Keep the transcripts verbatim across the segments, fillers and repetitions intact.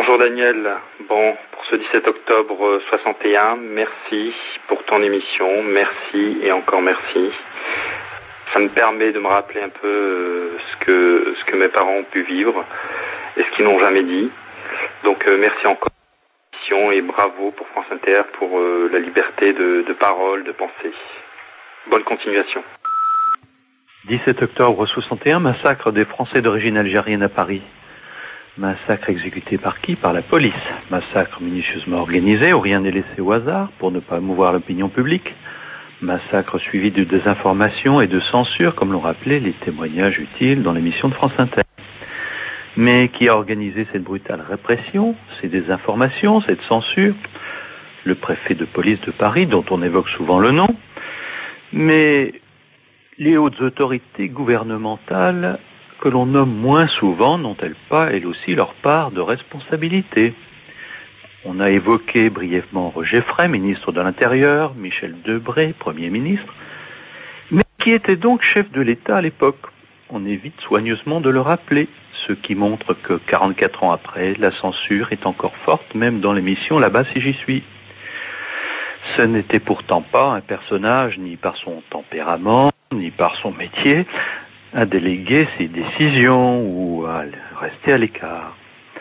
Bonjour Daniel. Bon, pour ce dix-sept octobre soixante et un, merci pour ton émission, merci et encore merci. Ça me permet de me rappeler un peu ce que, ce que mes parents ont pu vivre et ce qu'ils n'ont jamais dit. Donc euh, merci encore et bravo pour France Inter pour euh, la liberté de, de parole, de pensée. Bonne continuation. dix-sept octobre soixante et un, massacre des Français d'origine algérienne à Paris. Massacre exécuté par qui? Par la police. Massacre minutieusement organisé où rien n'est laissé au hasard pour ne pas mouvoir l'opinion publique. Massacre suivi de désinformation et de censure, comme l'ont rappelé les témoignages utiles dans l'émission de France Inter. Mais qui a organisé cette brutale répression, ces désinformations, cette censure? Le préfet de police de Paris, dont on évoque souvent le nom. Mais les hautes autorités gouvernementales que l'on nomme moins souvent, n'ont-elles pas, elles aussi, leur part de responsabilité? On a évoqué brièvement Roger Frey, ministre de l'Intérieur, Michel Debré, Premier ministre. Mais qui était donc chef de l'État à l'époque? On évite soigneusement de le rappeler, ce qui montre que quarante-quatre ans après, la censure est encore forte, même dans l'émission Là-bas si j'y suis. Ce n'était pourtant pas un personnage, ni par son tempérament, ni par son métier, à déléguer ses décisions ou à rester à l'écart.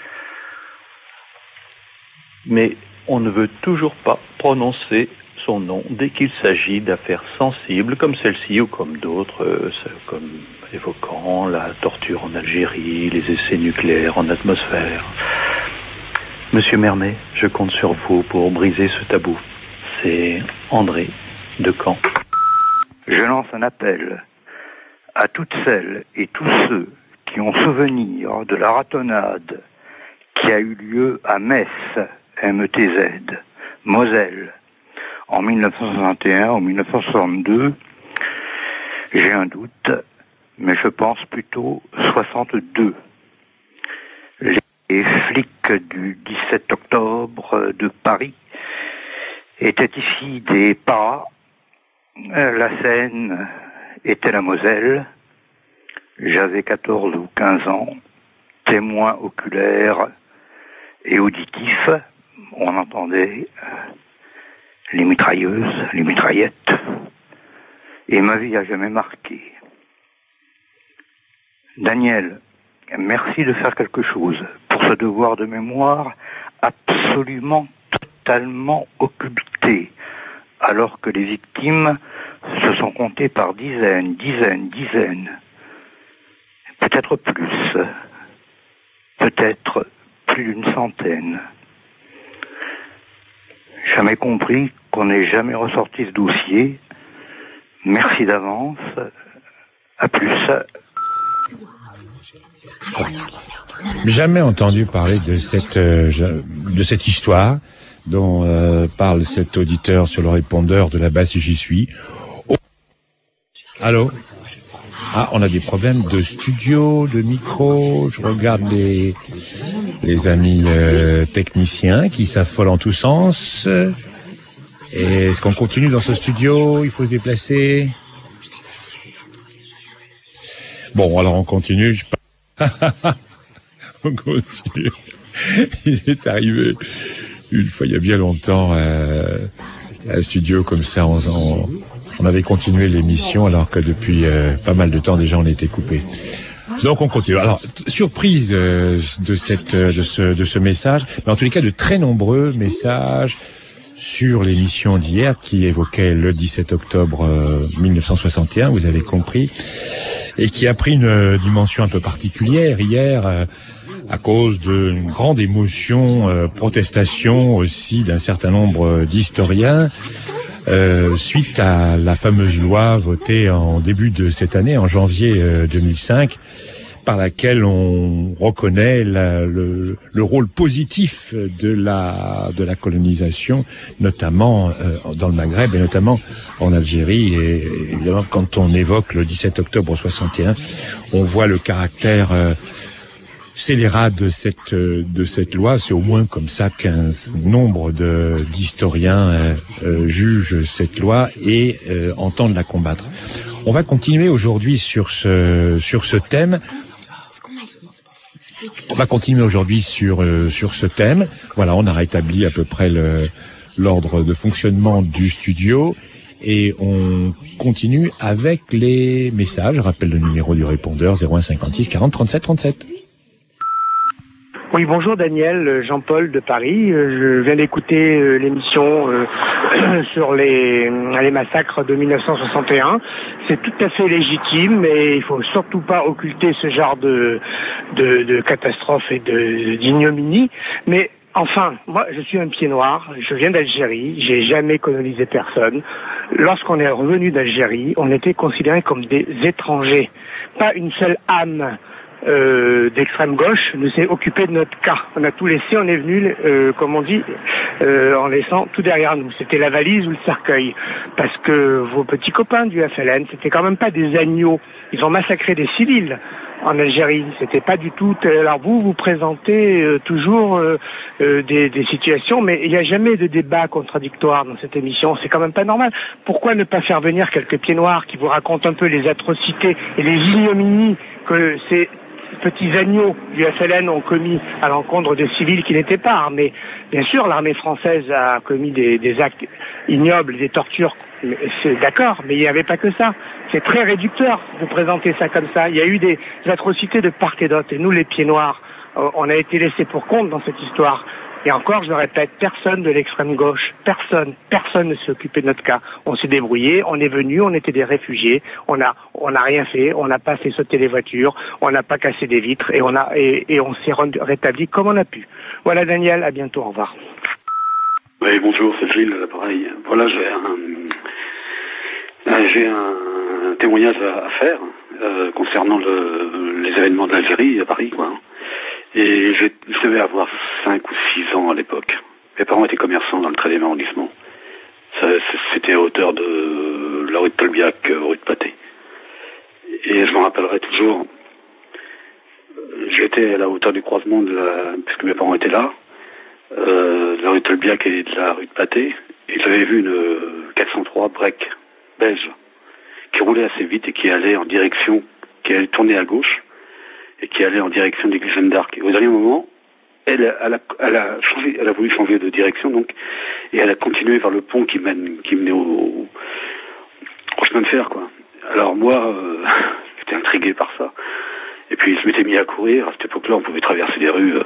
Mais on ne veut toujours pas prononcer son nom dès qu'il s'agit d'affaires sensibles comme celle-ci ou comme d'autres, euh, comme évoquant la torture en Algérie, les essais nucléaires en atmosphère. Monsieur Mermet, je compte sur vous pour briser ce tabou. C'est André de Caen. Je lance un appel à toutes celles et tous ceux qui ont souvenir de la ratonnade qui a eu lieu à Metz, M T Z, Moselle, en mille neuf cent soixante et un ou mille neuf cent soixante-deux. J'ai un doute, mais je pense plutôt soixante-deux. Les flics du dix-sept octobre de Paris étaient ici des paras. La Seine était la Moselle. J'avais quatorze ou quinze ans, témoin oculaire et auditif. On entendait les mitrailleuses, les mitraillettes, et ma vie a jamais marqué. Daniel, merci de faire quelque chose pour ce devoir de mémoire absolument, totalement occulté, alors que les victimes se sont comptées par dizaines, dizaines, dizaines, peut-être plus, peut-être plus d'une centaine. Jamais compris qu'on n'ait jamais ressorti ce dossier. Merci d'avance. À plus. Jamais entendu parler de cette euh, de cette histoire dont euh, parle cet auditeur sur le répondeur de Là-bas si j'y suis. Oh. Allô? Ah, on a des problèmes de studio, de micro. Je regarde les les amis euh, techniciens qui s'affolent en tous sens. Et est-ce qu'on continue dans ce studio? Il faut se déplacer. Bon, alors on continue. Je... on continue. Il est arrivé une fois, il y a bien longtemps, euh, un studio comme ça, on, on, on avait continué l'émission alors que depuis euh, pas mal de temps déjà on était coupé. Donc on continue. Alors, t- surprise euh, de cette, euh, de ce, de ce message, mais en tous les cas de très nombreux messages sur l'émission d'hier qui évoquait le dix-sept octobre euh, mille neuf cent soixante et un, vous avez compris, et qui a pris une euh, dimension un peu particulière hier euh, à cause d'une grande émotion, euh, protestation aussi d'un certain nombre d'historiens euh, suite à la fameuse loi votée en début de cette année, en janvier euh, deux mille cinq, par laquelle on reconnaît la, le, le rôle positif de la de la colonisation, notamment euh, dans le Maghreb et notamment en Algérie. Et évidemment, quand on évoque le dix-sept octobre soixante et un, on voit le caractère euh, scélérat de cette de cette loi. C'est au moins comme ça qu'un nombre de d'historiens euh, euh, jugent cette loi et euh, entendent la combattre. On va continuer aujourd'hui sur ce sur ce thème. On va continuer aujourd'hui sur euh, sur ce thème. Voilà, on a rétabli à peu près le l'ordre de fonctionnement du studio et on continue avec les messages. Je rappelle le numéro du répondeur zéro un cinquante-six quarante trente-sept trente-sept. Oui, bonjour Daniel, Jean-Paul de Paris. Je viens d'écouter l'émission euh, sur les, les massacres de mille neuf cent soixante et un. C'est tout à fait légitime, mais il faut surtout pas occulter ce genre de, de, de catastrophe et de, d'ignominie. Mais enfin, moi, je suis un pied noir. Je viens d'Algérie. J'ai jamais colonisé personne. Lorsqu'on est revenu d'Algérie, on était considérés comme des étrangers. Pas une seule âme Euh, d'extrême gauche nous s'est occupé de notre cas. On a tout laissé, on est venu, euh, comme on dit, euh, en laissant tout derrière nous. C'était la valise ou le cercueil. Parce que vos petits copains du F L N, c'était quand même pas des agneaux. Ils ont massacré des civils en Algérie. C'était pas du tout... Alors vous, vous présentez euh, toujours euh, euh, des, des situations, mais il n'y a jamais de débat contradictoire dans cette émission. C'est quand même pas normal. Pourquoi ne pas faire venir quelques pieds noirs qui vous racontent un peu les atrocités et les ignominies que ces petits agneaux du F L N ont commis à l'encontre des civils qui n'étaient pas armés. Bien sûr, l'armée française a commis des, des actes ignobles, des tortures, c'est d'accord, mais il n'y avait pas que ça. C'est très réducteur, vous présentez ça comme ça. Il y a eu des atrocités de part et d'autre, et nous, les pieds noirs, on a été laissés pour compte dans cette histoire. Et encore, je le répète, personne de l'extrême gauche, personne, personne ne s'est occupé de notre cas. On s'est débrouillé, on est venu, on était des réfugiés, on a, on n'a rien fait, on n'a pas fait sauter les voitures, on n'a pas cassé des vitres, et on a, et, et on s'est rétabli comme on a pu. Voilà, Daniel, à bientôt, au revoir. Oui, bonjour, c'est Gilles, pareil. Voilà, j'ai un, j'ai un témoignage à, à faire euh, concernant le, les événements de l'Algérie à Paris, quoi. Et je, je devais avoir cinq ou six ans à l'époque. Mes parents étaient commerçants dans le treizième arrondissement. Ça, c'était à hauteur de la rue de Tolbiac, rue de Pâté. Et je m'en rappellerai toujours. J'étais à la hauteur du croisement de la, puisque mes parents étaient là, euh, de la rue de Tolbiac et de la rue de Pâté. Et j'avais vu une quatre cent trois break belge qui roulait assez vite et qui allait en direction, qui allait tourner à gauche et qui allait en direction de l'église Jeanne d'Arc. Et au dernier moment, elle, elle, a, elle a changé, elle a voulu changer de direction, donc, et elle a continué vers le pont qui mène, qui menait au, au chemin de fer, quoi. Alors moi, euh, j'étais intrigué par ça. Et puis je m'étais mis à courir. À cette époque-là, on pouvait traverser des rues. Euh,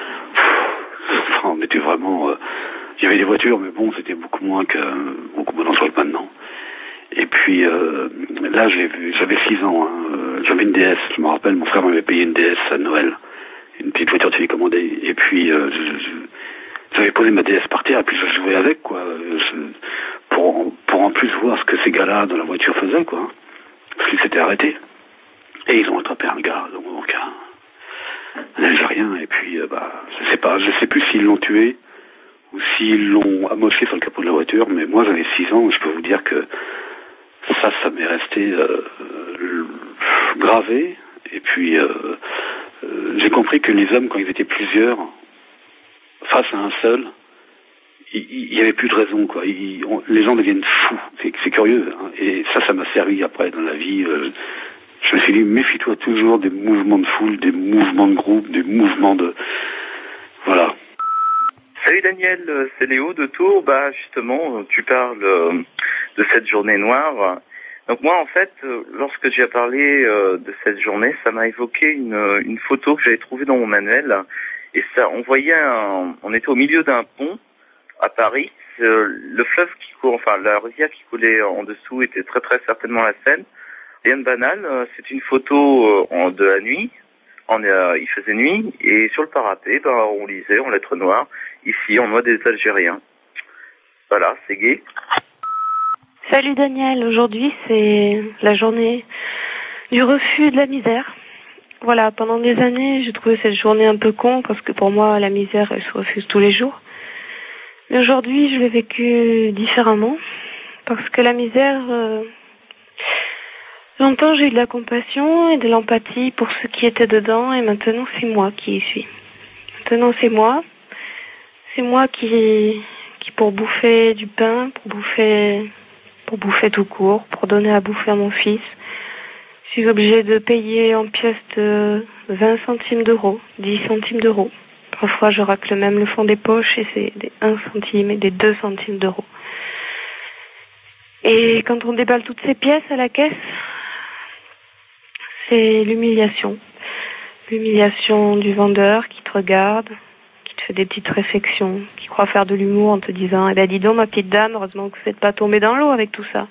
pff, enfin, on était vraiment. Euh, il y avait des voitures, mais bon, c'était beaucoup moins que beaucoup moins d'entre maintenant. Et puis euh, là, j'ai vu, j'avais six ans, hein, euh, j'avais une D S, je me rappelle, mon frère m'avait payé une D S à Noël, une petite voiture télécommandée, et puis euh, je, je, j'avais posé ma D S par terre, et puis je jouais avec, quoi, je, pour, pour en plus voir ce que ces gars-là dans la voiture faisaient, quoi, parce qu'ils s'étaient arrêtés, et ils ont attrapé un gars, donc un, un Algérien, et puis euh, bah, je sais pas, je sais plus s'ils l'ont tué, ou s'ils l'ont amoché sur le capot de la voiture, mais moi j'avais six ans, et je peux vous dire que ça, ça m'est resté euh, gravé. Et puis, euh, euh, j'ai compris que les hommes, quand ils étaient plusieurs, face à un seul, il n'y avait plus de raison, quoi. Ils, on, les gens deviennent fous. C'est, c'est curieux. Hein. Et ça, ça m'a servi après dans la vie. Euh, je me suis dit, méfie-toi toujours des mouvements de foule, des mouvements de groupe, des mouvements de... Voilà. Salut Daniel, c'est Léo de Tours. Bah justement, tu parles de cette journée noire. Donc moi en fait, lorsque j'ai parlé de cette journée, ça m'a évoqué une, une photo que j'avais trouvée dans mon manuel. Et ça, on voyait, un, on était au milieu d'un pont à Paris. Le fleuve qui court, enfin la rivière qui coulait en dessous était très très certainement la Seine. Rien de banal, c'est une photo de la nuit. On, euh, il faisait nuit et sur le parapet, ben, on lisait en lettres noires. Ici, on voit des Algériens. Voilà, c'est gai. Salut Daniel, aujourd'hui c'est la journée du refus de la misère. Voilà, pendant des années, j'ai trouvé cette journée un peu con parce que pour moi, la misère, elle se refuse tous les jours. Mais aujourd'hui, je l'ai vécu différemment parce que la misère... Euh, longtemps, j'ai eu de la compassion et de l'empathie pour ceux qui étaient dedans et maintenant, c'est moi qui y suis. Maintenant, c'est moi. C'est moi qui, qui pour bouffer du pain, pour bouffer, pour bouffer tout court, pour donner à bouffer à mon fils, suis obligée de payer en pièces de vingt centimes d'euros, dix centimes d'euros. Parfois, je racle même le fond des poches et c'est des un centime et des deux centimes d'euros. Et quand on déballe toutes ces pièces à la caisse, c'est l'humiliation. L'humiliation du vendeur qui te regarde, qui te fait des petites réflexions, qui croit faire de l'humour en te disant « Eh ben dis donc ma petite dame, heureusement que vous n'êtes pas tombée dans l'eau avec tout ça. »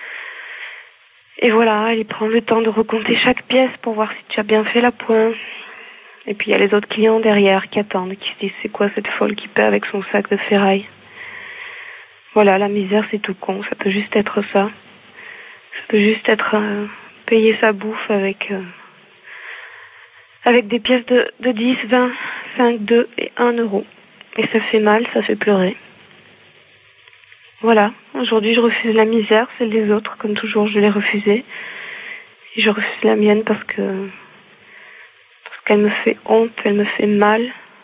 Et voilà, il prend le temps de recompter chaque pièce pour voir si tu as bien fait la pointe. Et puis il y a les autres clients derrière qui attendent, qui se disent « C'est quoi cette folle qui paie avec son sac de ferraille ?» Voilà, la misère c'est tout con, ça peut juste être ça. Ça peut juste être euh, payer sa bouffe avec... Euh, avec des pièces de, de dix, vingt, cinq, deux et un euro. Et ça fait mal, ça fait pleurer. Voilà, aujourd'hui je refuse la misère, celle des autres, comme toujours je l'ai refusée. Et je refuse la mienne parce que parce qu'elle me fait honte, elle me fait mal.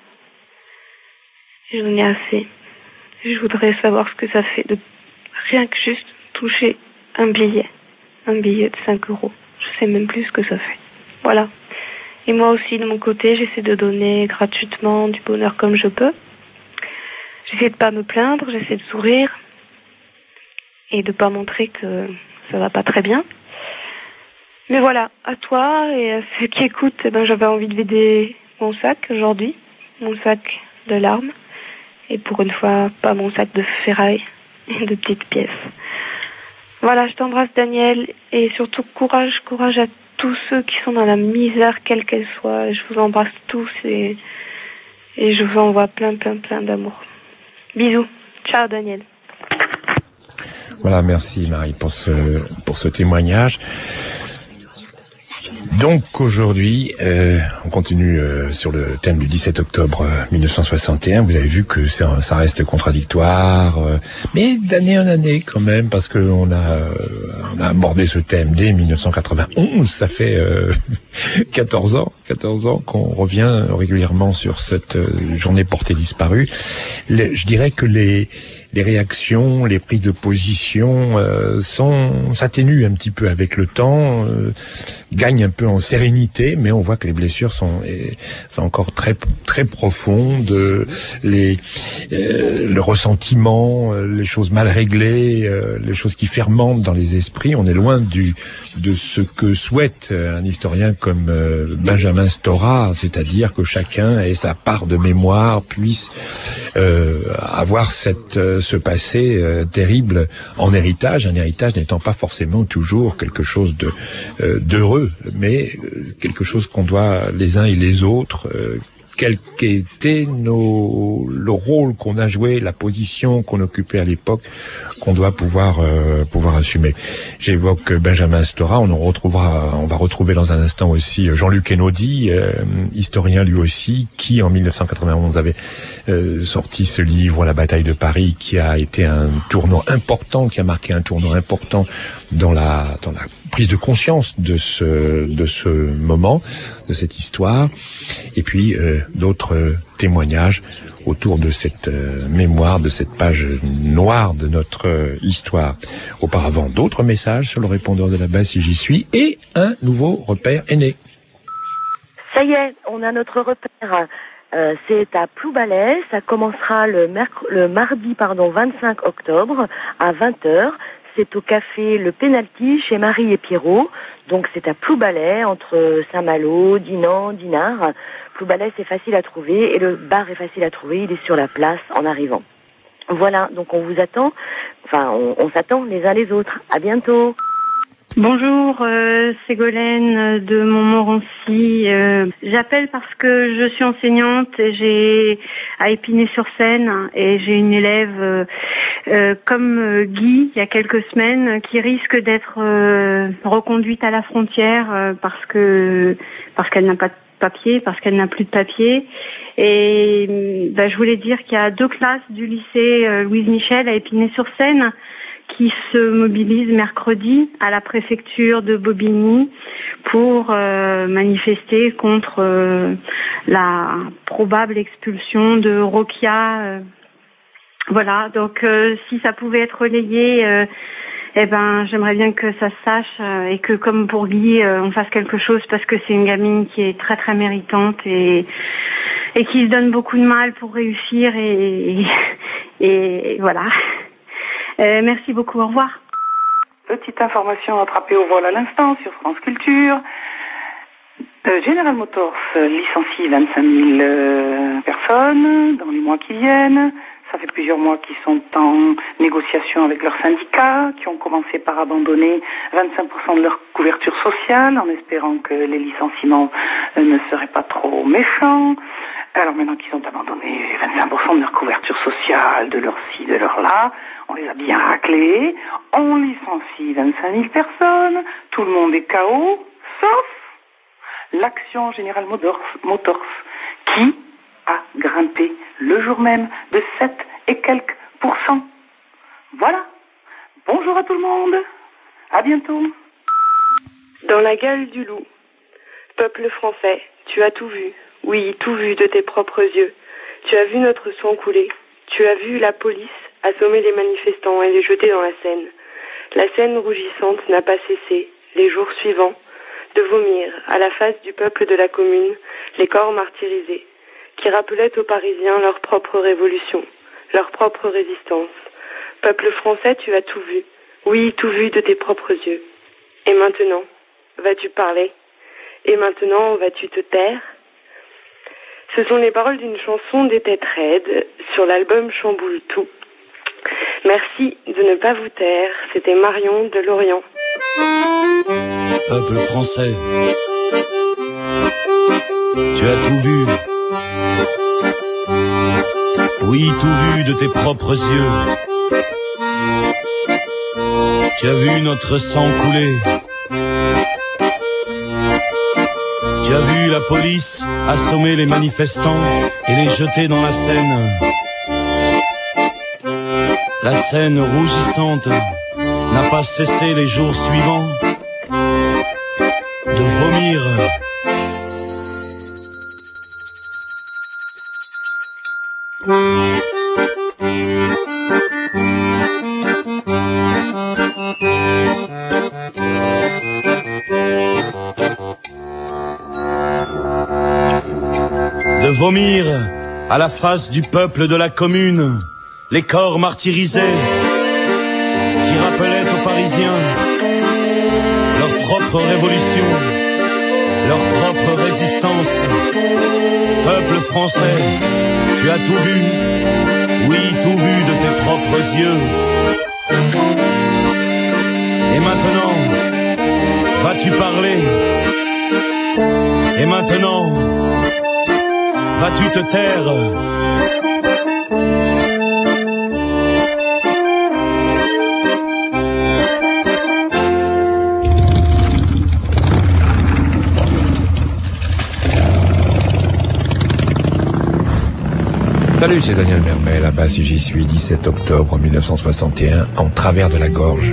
Et j'en ai assez. Et je voudrais savoir ce que ça fait de rien que juste toucher un billet. Un billet de cinq euros. Je sais même plus ce que ça fait. Voilà. Et moi aussi, de mon côté, j'essaie de donner gratuitement du bonheur comme je peux. J'essaie de pas me plaindre, j'essaie de sourire et de pas montrer que ça va pas très bien. Mais voilà, à toi et à ceux qui écoutent, eh ben, j'avais envie de vider mon sac aujourd'hui, mon sac de larmes, et pour une fois, pas mon sac de ferraille et de petites pièces. Voilà, je t'embrasse Daniel, et surtout courage, courage à tous ceux qui sont dans la misère, quelle qu'elle soit. Je vous embrasse tous et, et je vous envoie plein, plein, plein d'amour. Bisous. Ciao Daniel. Voilà, merci Marie pour ce, pour ce témoignage. Donc aujourd'hui, euh, on continue euh, sur le thème du dix-sept octobre euh, mille neuf cent soixante et un. Vous avez vu que ça, ça reste contradictoire, euh, mais d'année en année quand même, parce que on a, euh, on a abordé ce thème dès mille neuf cent quatre-vingt-onze. Ça fait euh, quatorze ans, quatorze ans qu'on revient régulièrement sur cette euh, journée portée disparue. Les, je dirais que les les réactions, les prises de position euh, sont s'atténuent un petit peu avec le temps, euh, gagnent un peu en sérénité, mais on voit que les blessures sont, et, sont encore très très profondes, les euh, le ressentiment, les choses mal réglées, euh, les choses qui fermentent dans les esprits. On est loin du de ce que souhaite un historien comme euh, Benjamin Stora, c'est-à-dire que chacun ait sa part de mémoire, puisse euh, avoir cette euh, ce passé euh, terrible en héritage, un héritage n'étant pas forcément toujours quelque chose de euh, d'heureux, mais euh, quelque chose qu'on doit les uns et les autres, euh, quel qu'était nos, le rôle qu'on a joué, la position qu'on occupait à l'époque, qu'on doit pouvoir euh, pouvoir assumer. J'évoque Benjamin Stora, on en retrouvera, on va retrouver dans un instant aussi Jean-Luc Einaudi, euh, historien lui aussi, qui en mille neuf cent quatre-vingt-onze avait euh, sorti ce livre, La bataille de Paris, qui a été un tournant important, qui a marqué un tournant important dans la dans la prise de conscience de ce de ce moment, de cette histoire, et puis euh, d'autres euh, témoignages autour de cette euh, mémoire, de cette page noire de notre euh, histoire. Auparavant, d'autres messages sur le répondeur de la base si j'y suis, et un nouveau repère est né. Ça y est, on a notre repère. Euh, c'est à Ploubalay, ça commencera le, merc- le mardi pardon, vingt-cinq octobre à vingt heures. C'est au café Le Penalty chez Marie et Pierrot. Donc c'est à Ploubalay, entre Saint-Malo, Dinan, Dinard. Ploubalay, c'est facile à trouver et le bar est facile à trouver. Il est sur la place en arrivant. Voilà, donc on vous attend. Enfin, on, on s'attend les uns les autres. À bientôt. Bonjour, euh, Ségolène de Montmorency. Euh, j'appelle parce que je suis enseignante et j'ai à Épinay-sur-Seine et j'ai une élève euh, euh, comme euh, Guy il y a quelques semaines qui risque d'être euh, reconduite à la frontière euh, parce que parce qu'elle n'a pas de papier, parce qu'elle n'a plus de papier. Et bah, je voulais dire qu'il y a deux classes du lycée euh, Louise Michel à Épinay-sur-Seine qui se mobilise mercredi à la préfecture de Bobigny pour euh, manifester contre euh, la probable expulsion de Rokia. Euh, voilà, donc euh, si ça pouvait être relayé, euh, Eh ben, j'aimerais bien que ça se sache euh, et que, comme pour Guy, euh, on fasse quelque chose parce que c'est une gamine qui est très très méritante et et qui se donne beaucoup de mal pour réussir et et, et voilà. Euh, merci beaucoup. Au revoir. Petite information attrapée au vol à l'instant sur France Culture. Euh, General Motors euh, licencie vingt-cinq mille euh, personnes dans les mois qui viennent. Ça fait plusieurs mois qu'ils sont en négociation avec leurs syndicats, qui ont commencé par abandonner vingt-cinq pour cent de leur couverture sociale, en espérant que les licenciements euh, ne seraient pas trop méchants. Alors maintenant qu'ils ont abandonné vingt-cinq pour cent de leur couverture sociale, de leur ci, de leur là, on les a bien raclés, on licencie vingt-cinq mille personnes, tout le monde est K O, sauf l'action General Motors, Motors, qui a grimpé le jour même de sept et quelques pourcents. Voilà. Bonjour à tout le monde. À bientôt. Dans la gueule du loup. Peuple français, tu as tout vu. Oui, tout vu de tes propres yeux. Tu as vu notre sang couler. Tu as vu la police assommer les manifestants et les jeter dans la Seine. La Seine rougissante n'a pas cessé, les jours suivants, de vomir à la face du peuple de la commune les corps martyrisés, qui rappelaient aux Parisiens leur propre révolution, leur propre résistance. Peuple français, tu as tout vu. Oui, tout vu de tes propres yeux. Et maintenant, vas-tu parler? Et maintenant, vas-tu te taire? Ce sont les paroles d'une chanson des Têtes Raides sur l'album Chamboule tout. Merci de ne pas vous taire. C'était Marion de Lorient. Peuple français, tu as tout vu. Oui, tout vu de tes propres yeux. Tu as vu notre sang couler. Tu as vu la police assommer les manifestants et les jeter dans la Seine. La Seine rougissante n'a pas cessé les jours suivants de vomir. De vomir à la face du peuple de la commune, les corps martyrisés qui rappelaient aux Parisiens leur propre révolution, leur propre résistance. Peuple français, tu as tout vu, oui, tout vu de tes propres yeux. Et maintenant, vas-tu parler? Et maintenant, vas-tu te taire? Salut, c'est Daniel Mermet, là-bas si j'y suis, dix-sept octobre mille neuf cent soixante et un, en travers de la gorge.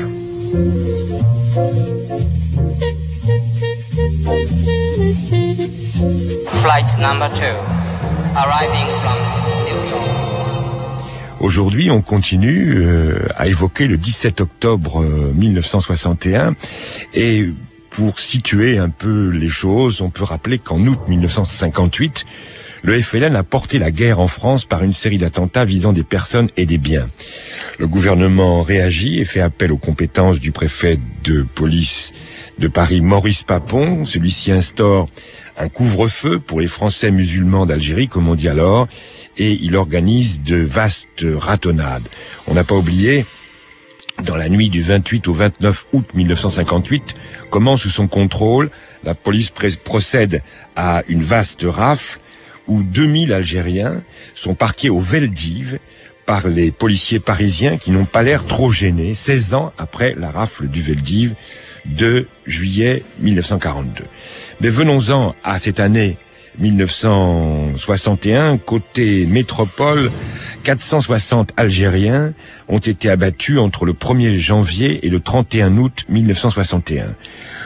Flight number two, arriving from New York. Aujourd'hui, on continue euh, à évoquer le dix-sept octobre euh, mille neuf cent soixante et un et pour situer un peu les choses, on peut rappeler qu'en août mille neuf cent cinquante-huit, le F L N a porté la guerre en France par une série d'attentats visant des personnes et des biens. Le gouvernement réagit et fait appel aux compétences du préfet de police de Paris, Maurice Papon. Celui-ci instaure un couvre-feu pour les Français musulmans d'Algérie, comme on dit alors, et il organise de vastes ratonnades. On n'a pas oublié, dans la nuit du vingt-huit au vingt-neuf août mille neuf cent cinquante-huit, comment sous son contrôle, la police procède à une vaste rafle où deux mille Algériens sont parqués au Veldiv par les policiers parisiens qui n'ont pas l'air trop gênés, seize ans après la rafle du Veldiv de juillet mille neuf cent quarante-deux. Mais venons-en à cette année mille neuf cent soixante et un, côté métropole, quatre cent soixante Algériens ont été abattus entre le premier janvier et le trente et un août mille neuf cent soixante et un.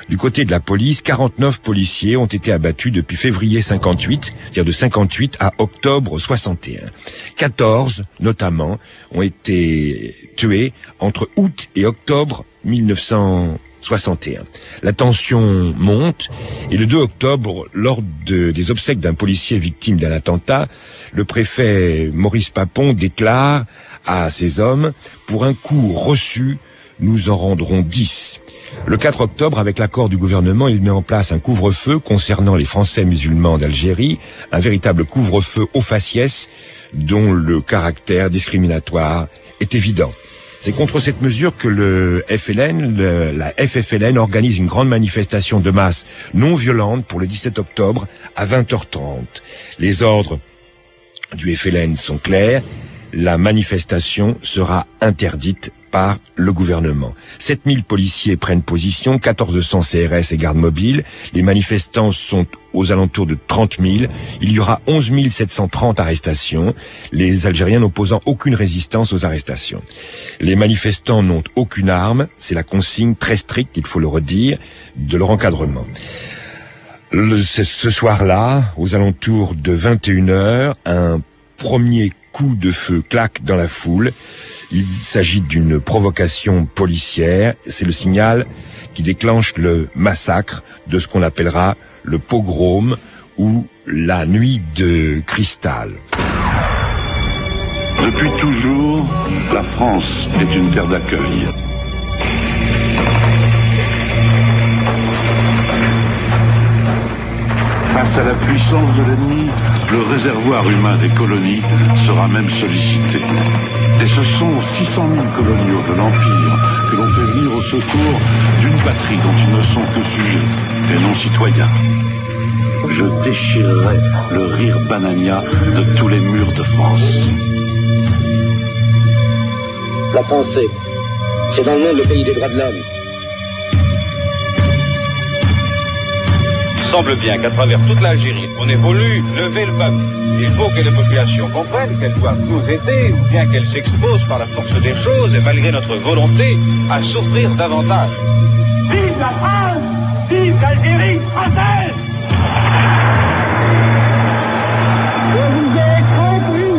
Du côté de la police, quarante-neuf policiers ont été abattus depuis février cinquante-huit, c'est-à-dire de cinquante-huit à octobre soixante et un. quatorze, notamment, ont été tués entre août et octobre mille neuf cent soixante et un. La tension monte et le deux octobre, lors de, des obsèques d'un policier victime d'un attentat, le préfet Maurice Papon déclare à ses hommes « Pour un coup reçu, nous en rendrons dix ». Le quatre octobre, avec l'accord du gouvernement, il met en place un couvre-feu concernant les Français musulmans d'Algérie, un véritable couvre-feu au faciès dont le caractère discriminatoire est évident. C'est contre cette mesure que le F L N, le, la F F L N organise une grande manifestation de masse non violente pour le dix-sept octobre à vingt heures trente. Les ordres du F L N sont clairs, la manifestation sera interdite par le gouvernement. sept mille policiers prennent position, quatorze cents C R S et gardes mobiles. Les manifestants sont aux alentours de trente mille. Il y aura onze mille sept cent trente arrestations, les Algériens n'opposant aucune résistance aux arrestations. Les manifestants n'ont aucune arme, c'est la consigne très stricte, il faut le redire, de leur encadrement. Le, ce, ce soir-là, aux alentours de vingt et une heures, un premier coup de feu claque dans la foule. Il s'agit d'une provocation policière. C'est le signal qui déclenche le massacre de ce qu'on appellera le pogrom ou la nuit de cristal. Depuis toujours, la France est une terre d'accueil. Face à la puissance de l'ennemi, le réservoir humain des colonies sera même sollicité. Et ce sont six cent mille coloniaux de l'Empire que l'on fait venir au secours d'une patrie dont ils ne sont que sujets et non citoyens. Je déchirerai le rire banania de tous les murs de France. La France, c'est dans le monde le pays des droits de l'homme. Il semble bien qu'à travers toute l'Algérie, on ait voulu lever le peuple. Il faut que les populations comprennent qu'elles doivent nous aider, ou bien qu'elles s'exposent par la force des choses, et malgré notre volonté, à souffrir davantage. Vive la France! Vive l'Algérie française! Je vous ai compris!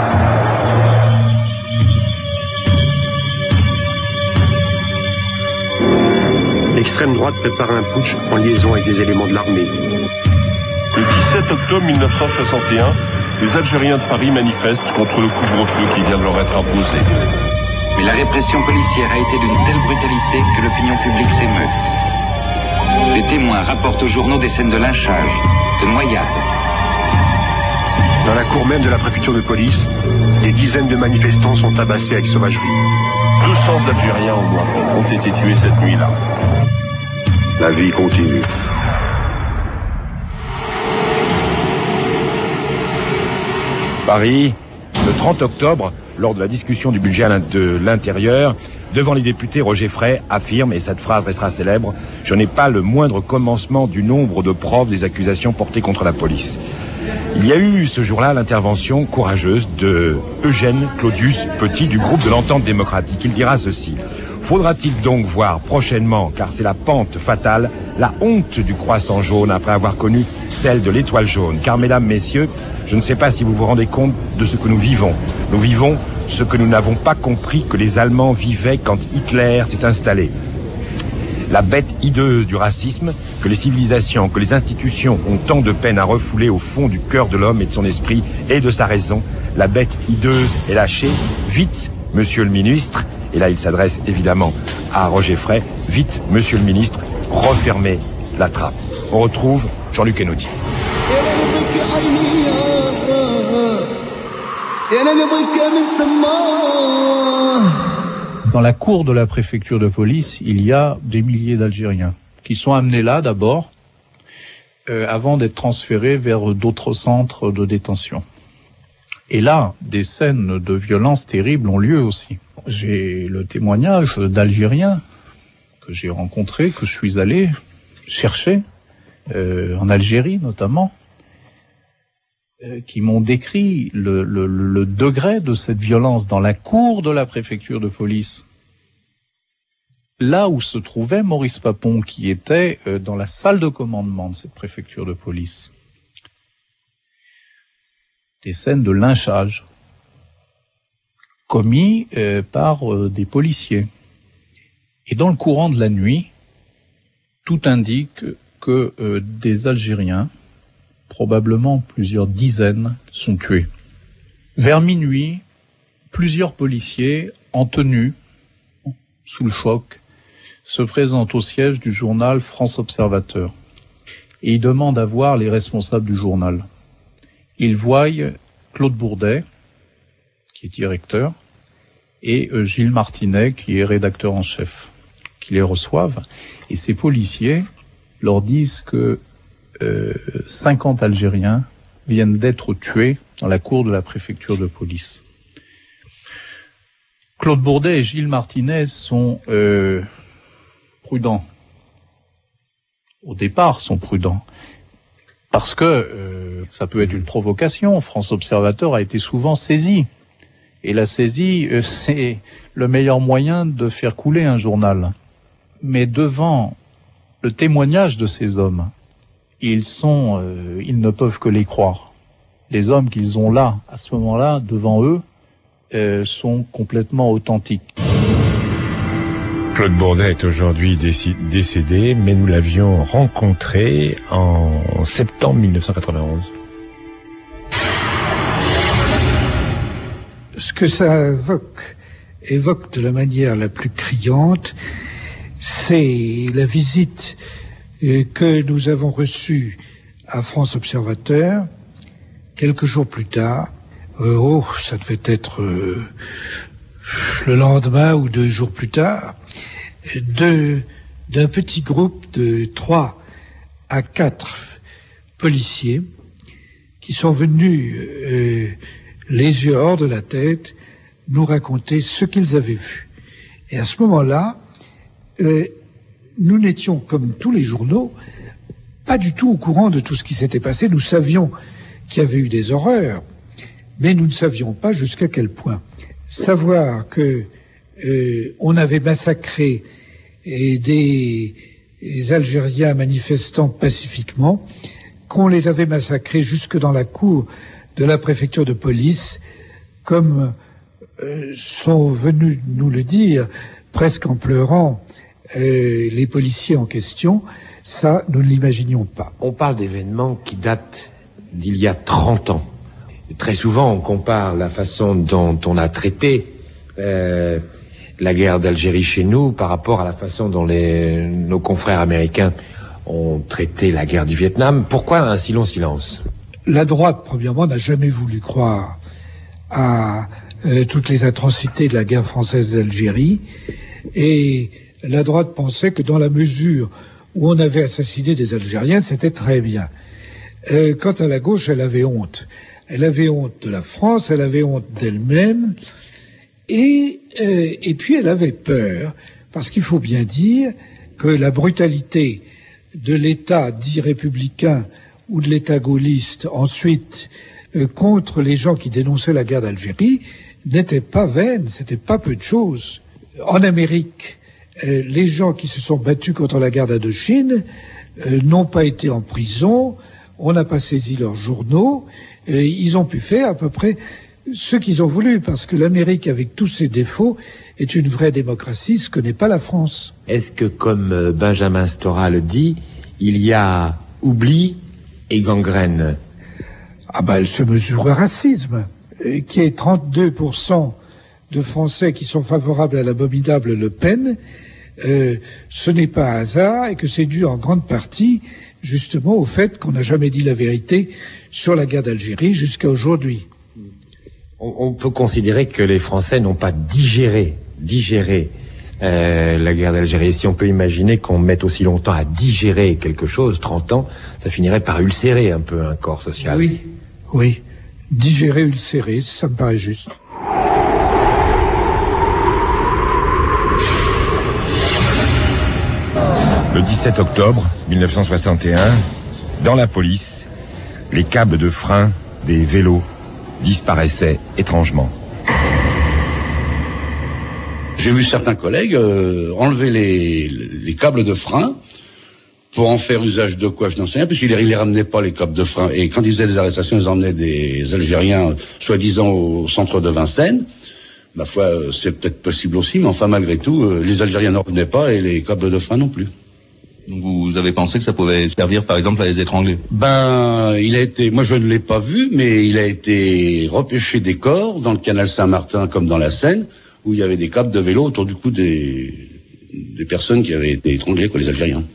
L'extrême droite prépare un putsch en liaison avec des éléments de l'armée. Le dix-sept octobre mille neuf cent soixante et un, les Algériens de Paris manifestent contre le couvre-feu qui vient de leur être imposé. Mais la répression policière a été d'une telle brutalité que l'opinion publique s'émeut. Les témoins rapportent aux journaux des scènes de lynchage, de noyades. Dans la cour même de la préfecture de police, des dizaines de manifestants sont tabassés avec sauvagerie. deux cents Algériens au moins ont été tués cette nuit-là. La vie continue. Paris, le trente octobre, lors de la discussion du budget de l'Intérieur, devant les députés, Roger Frey affirme, et cette phrase restera célèbre, « Je n'ai pas le moindre commencement du nombre de preuves des accusations portées contre la police ». Il y a eu ce jour-là l'intervention courageuse de Eugène Claudius Petit du groupe de l'Entente démocratique. Il dira ceci. Faudra-t-il donc voir prochainement, car c'est la pente fatale, la honte du croissant jaune après avoir connu celle de l'étoile jaune. Car mesdames, messieurs, je ne sais pas si vous vous rendez compte de ce que nous vivons. Nous vivons ce que nous n'avons pas compris que les Allemands vivaient quand Hitler s'est installé. La bête hideuse du racisme, que les civilisations, que les institutions ont tant de peine à refouler au fond du cœur de l'homme et de son esprit et de sa raison. La bête hideuse est lâchée. Vite, monsieur le ministre, et là il s'adresse évidemment à Roger Frey, vite, monsieur le ministre, refermez la trappe. On retrouve Jean-Luc Henaudy. Dans la cour de la préfecture de police, il y a des milliers d'Algériens qui sont amenés là d'abord, euh, avant d'être transférés vers d'autres centres de détention. Et là, des scènes de violence terribles ont lieu aussi. J'ai le témoignage d'Algériens que j'ai rencontrés, que je suis allé chercher, euh, en Algérie notamment, euh, qui m'ont décrit le, le, le degré de cette violence dans la cour de la préfecture de police. là où se trouvait Maurice Papon, qui était euh, dans la salle de commandement de cette préfecture de police. Des scènes de lynchage commis euh, par euh, des policiers. Et dans le courant de la nuit, tout indique que euh, des Algériens, probablement plusieurs dizaines, sont tués. Vers minuit, plusieurs policiers en tenue, sous le choc, se présentent au siège du journal France Observateur. Et ils demandent à voir les responsables du journal. Ils voient Claude Bourdet, qui est directeur, et euh, Gilles Martinet, qui est rédacteur en chef, qui les reçoivent. Et ces policiers leur disent que euh, cinquante Algériens viennent d'être tués dans la cour de la préfecture de police. Claude Bourdet et Gilles Martinet sont euh, prudents. Au départ, sont prudents. Parce que euh, ça peut être une provocation. France Observateur a été souvent saisi. Et la saisie, euh, c'est le meilleur moyen de faire couler un journal. Mais devant le témoignage de ces hommes, ils sont, euh, ils ne peuvent que les croire. Les hommes qu'ils ont là, à ce moment-là, devant eux, euh, sont complètement authentiques. Claude Bourdet est aujourd'hui décédé, mais nous l'avions rencontré en septembre mille neuf cent quatre-vingt-onze. Ce que ça évoque, évoque de la manière la plus criante, c'est la visite que nous avons reçue à France Observateur quelques jours plus tard. Euh, oh, ça devait être euh, le lendemain ou deux jours plus tard, de, d'un petit groupe de trois à quatre policiers qui sont venus, euh, les yeux hors de la tête, nous raconter ce qu'ils avaient vu. Et à ce moment-là, euh, nous n'étions, comme tous les journaux, pas du tout au courant de tout ce qui s'était passé. Nous savions qu'il y avait eu des horreurs, mais nous ne savions pas jusqu'à quel point. Savoir que euh, on avait massacré et des, des Algériens manifestant pacifiquement, qu'on les avait massacrés jusque dans la cour de la préfecture de police, comme euh, sont venus nous le dire, presque en pleurant, euh, les policiers en question, ça, nous ne l'imaginions pas. On parle d'événements qui datent d'il y a trente ans. Très souvent, on compare la façon dont on a traité euh, la guerre d'Algérie chez nous par rapport à la façon dont les, nos confrères américains ont traité la guerre du Vietnam. Pourquoi un si long silence ? La droite, premièrement, n'a jamais voulu croire à euh, toutes les atrocités de la guerre française d'Algérie. Et la droite pensait que dans la mesure où on avait assassiné des Algériens, c'était très bien. Euh, quant à la gauche, elle avait honte. Elle avait honte de la France, elle avait honte d'elle-même, et, euh, et puis elle avait peur, parce qu'il faut bien dire que la brutalité de l'État dit républicain ou de l'État gaulliste ensuite euh, contre les gens qui dénonçaient la guerre d'Algérie n'était pas vaine, c'était pas peu de choses. En Amérique, euh, les gens qui se sont battus contre la guerre d'Indochine euh, n'ont pas été en prison, on n'a pas saisi leurs journaux, et ils ont pu faire à peu près ce qu'ils ont voulu, parce que l'Amérique, avec tous ses défauts, est une vraie démocratie, ce que n'est pas la France. Est-ce que, comme Benjamin Stora le dit, il y a oubli et gangrène? Ah ben, elle se mesure au racisme, qui est trente-deux pour cent de Français qui sont favorables à l'abominable Le Pen. Euh, ce n'est pas un hasard, et que c'est dû en grande partie justement au fait qu'on n'a jamais dit la vérité sur la guerre d'Algérie jusqu'à aujourd'hui. On, on peut considérer que les Français n'ont pas digéré, digéré euh, la guerre d'Algérie. Et si on peut imaginer qu'on mette aussi longtemps à digérer quelque chose, trente ans, ça finirait par ulcérer un peu un corps social. Oui, oui. Digérer, ulcérer, ça me paraît juste. Le dix-sept octobre mille neuf cent soixante et un, dans la police, les câbles de frein des vélos disparaissaient étrangement. J'ai vu certains collègues euh, enlever les, les câbles de frein pour en faire usage de quoi, je n'en sais rien, puisqu'ils ne les ramenaient pas, les câbles de frein. Et quand ils faisaient des arrestations, ils emmenaient des Algériens, soi-disant, au centre de Vincennes. Ma foi, c'est peut-être possible aussi, mais enfin, malgré tout, euh, les Algériens n'en revenaient pas et les câbles de frein non plus. Donc vous avez pensé que ça pouvait servir, par exemple, à les étrangler? Ben, il a été, moi je ne l'ai pas vu, mais il a été repêché des corps dans le canal Saint-Martin comme dans la Seine, où il y avait des câbles de vélo autour du cou des, des personnes qui avaient été étranglées, quoi, les Algériens.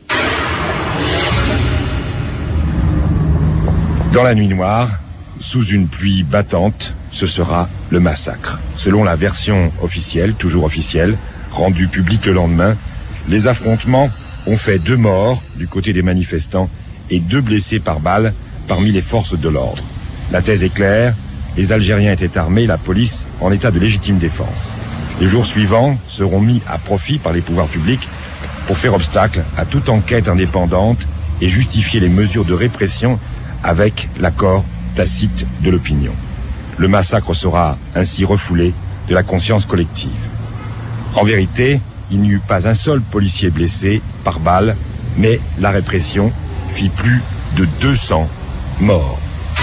Dans la nuit noire, sous une pluie battante, ce sera le massacre. Selon la version officielle, toujours officielle, rendue publique le lendemain, les affrontements ont fait deux morts du côté des manifestants et deux blessés par balle parmi les forces de l'ordre. La thèse est claire, les Algériens étaient armés, la police en état de légitime défense. Les jours suivants seront mis à profit par les pouvoirs publics pour faire obstacle à toute enquête indépendante et justifier les mesures de répression avec l'accord tacite de l'opinion. Le massacre sera ainsi refoulé de la conscience collective. En vérité, il n'y eut pas un seul policier blessé par balle, mais la répression fit plus de deux cents morts.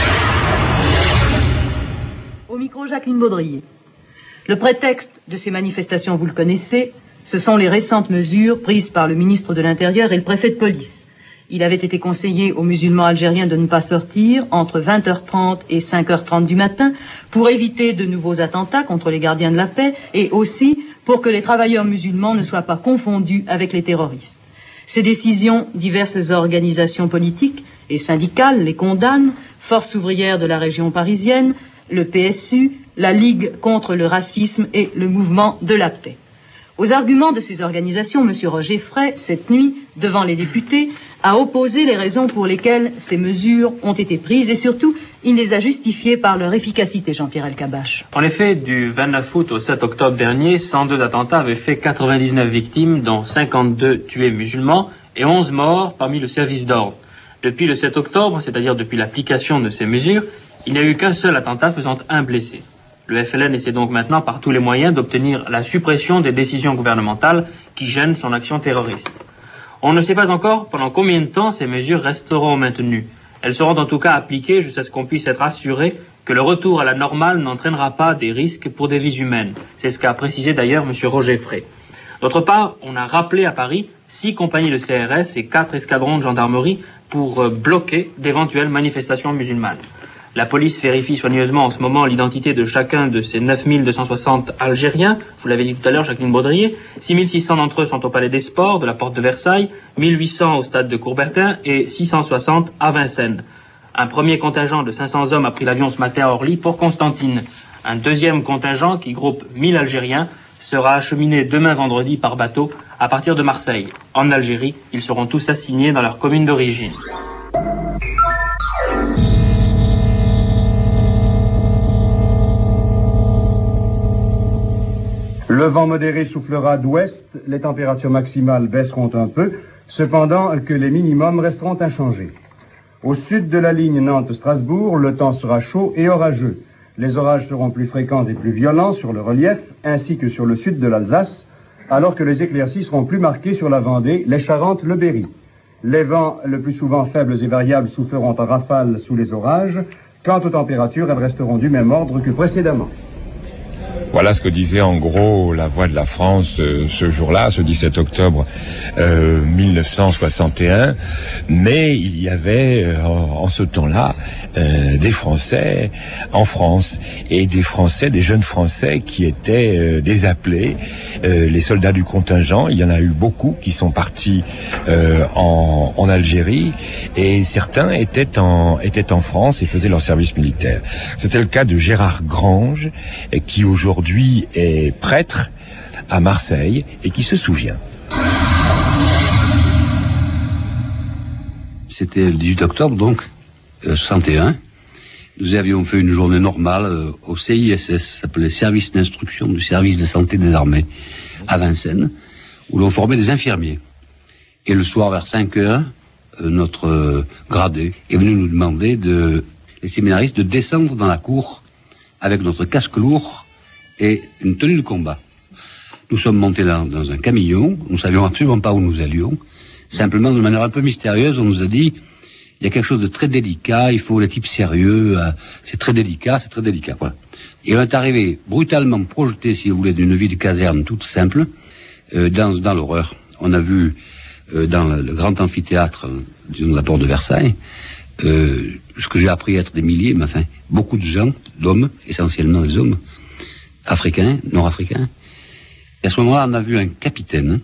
Au micro, Jacqueline Baudrier. Le prétexte de ces manifestations, vous le connaissez, ce sont les récentes mesures prises par le ministre de l'Intérieur et le préfet de police. Il avait été conseillé aux musulmans algériens de ne pas sortir entre vingt heures trente et cinq heures trente du matin pour éviter de nouveaux attentats contre les gardiens de la paix et aussi pour que les travailleurs musulmans ne soient pas confondus avec les terroristes. Ces décisions, diverses organisations politiques et syndicales les condamnent, Force ouvrière de la région parisienne, le P S U, la Ligue contre le racisme et le Mouvement de la paix. Aux arguments de ces organisations, M. Roger Frey, cette nuit, devant les députés, a opposé les raisons pour lesquelles ces mesures ont été prises et surtout, il les a justifiées par leur efficacité, Jean-Pierre Elkabbach. En effet, du vingt-neuf août au sept octobre dernier, cent deux attentats avaient fait quatre-vingt-dix-neuf victimes, dont cinquante-deux tués musulmans et onze morts parmi le service d'ordre. Depuis le sept octobre, c'est-à-dire depuis l'application de ces mesures, il n'y a eu qu'un seul attentat faisant un blessé. Le F L N essaie donc maintenant par tous les moyens d'obtenir la suppression des décisions gouvernementales qui gênent son action terroriste. On ne sait pas encore pendant combien de temps ces mesures resteront maintenues. Elles seront en tout cas appliquées jusqu'à ce qu'on puisse être assuré que le retour à la normale n'entraînera pas des risques pour des vies humaines. C'est ce qu'a précisé d'ailleurs M. Roger Frey. D'autre part, on a rappelé à Paris six compagnies de C R S et quatre escadrons de gendarmerie pour euh, bloquer d'éventuelles manifestations musulmanes. La police vérifie soigneusement en ce moment l'identité de chacun de ces neuf mille deux cent soixante Algériens. Vous l'avez dit tout à l'heure, Jacqueline Baudrier. six mille six cents d'entre eux sont au Palais des Sports, de la Porte de Versailles, mille huit cents au Stade de Coubertin et six cent soixante à Vincennes. Un premier contingent de cinq cents hommes a pris l'avion ce matin à Orly pour Constantine. Un deuxième contingent, qui groupe mille Algériens, sera acheminé demain vendredi par bateau à partir de Marseille. En Algérie, ils seront tous assignés dans leur commune d'origine. Le vent modéré soufflera d'ouest, les températures maximales baisseront un peu, cependant que les minimums resteront inchangés. Au sud de la ligne Nantes-Strasbourg, le temps sera chaud et orageux. Les orages seront plus fréquents et plus violents sur le relief, ainsi que sur le sud de l'Alsace, alors que les éclaircies seront plus marquées sur la Vendée, les Charentes, le Berry. Les vents, le plus souvent faibles et variables, souffleront en rafales sous les orages. Quant aux températures, elles resteront du même ordre que précédemment. Voilà ce que disait en gros la Voix de la France euh, ce jour-là, ce dix-sept octobre euh, mille neuf cent soixante et un. Mais il y avait euh, en, en ce temps-là euh, des Français en France et des Français, des jeunes Français qui étaient euh, désappelés, euh, les soldats du contingent. Il y en a eu beaucoup qui sont partis euh, en, en Algérie et certains étaient en étaient en France et faisaient leur service militaire. C'était le cas de Gérard Grange qui aujourd'hui Aujourd'hui est prêtre à Marseille et qui se souvient. C'était le dix-huit octobre, donc, euh, soixante et un. Nous avions fait une journée normale euh, au C I S S, ça s'appelait Service d'instruction du service de santé des armées, à Vincennes, où l'on formait des infirmiers. Et le soir, vers cinq heures, euh, notre euh, gradé est venu nous demander, de, les séminaristes, de descendre dans la cour avec notre casque lourd et une tenue de combat. Nous sommes montés dans, dans un camion, nous ne savions absolument pas où nous allions. Simplement, de manière un peu mystérieuse, on nous a dit, il y a quelque chose de très délicat, il faut les types sérieux, euh, c'est très délicat, c'est très délicat, voilà. Et on est arrivé brutalement projeté, si vous voulez, d'une vie de caserne toute simple, euh, dans, dans l'horreur. On a vu, euh, dans le, le grand amphithéâtre de la porte de Versailles, euh, ce que j'ai appris à être des milliers, mais enfin, beaucoup de gens, d'hommes, essentiellement des hommes, africains, nord-africains. Et à ce moment-là, on a vu un capitaine,